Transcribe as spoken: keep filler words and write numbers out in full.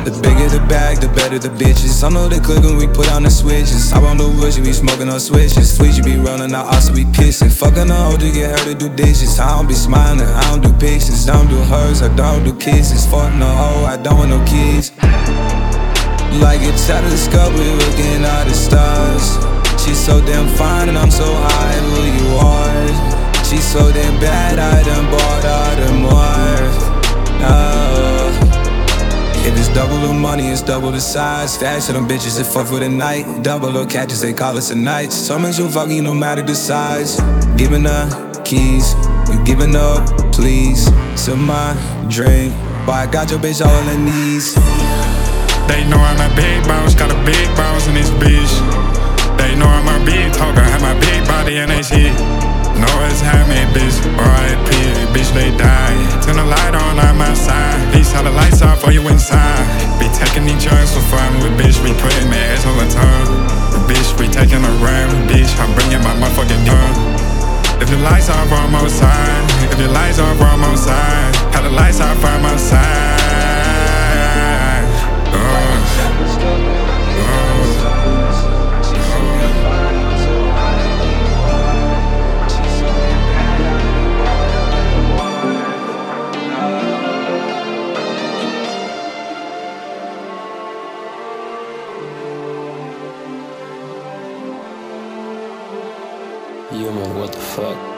The bigger the bag, the better the bitches. I know they click when we put on the switches. I on the bush, you be smoking on switches. Sweet, you be rolling out, also be pissing. Fucking a hoe to get her to do dishes. I don't be smiling, I don't do pictures. Don't do hers, I don't do kisses. Fuck no hoe, I don't want no kids. Like a telescope, we looking at the stars. She's so damn fine and I'm so high, who you are. She's so damn bad, I done bought all the more. Oh. If it's double the money, it's double the size. Fast to them bitches that fuck for the night. Double the catches, they call us a night. Summons you fucking no matter the size. Giving up keys, you giving up, please. To my drink, but I got your bitch all on her knees. They know I'm a big boss, got a big boss in this bitch. They know I'm a big talker, have my big body and they shit. Know it's had me, bitch, R I P, bitch, they die. Turn the light on, I'm outside. These how the lights off for you inside. Be taking these drugs for fun with bitch, we putting my ass on the tongue. Bitch, we taking a run, bitch, I'm bringing my motherfucking gun. If the lights off, I'm outside. If the lights off, I'm outside. How the lights off, I'm outside. Yo man, what the fuck?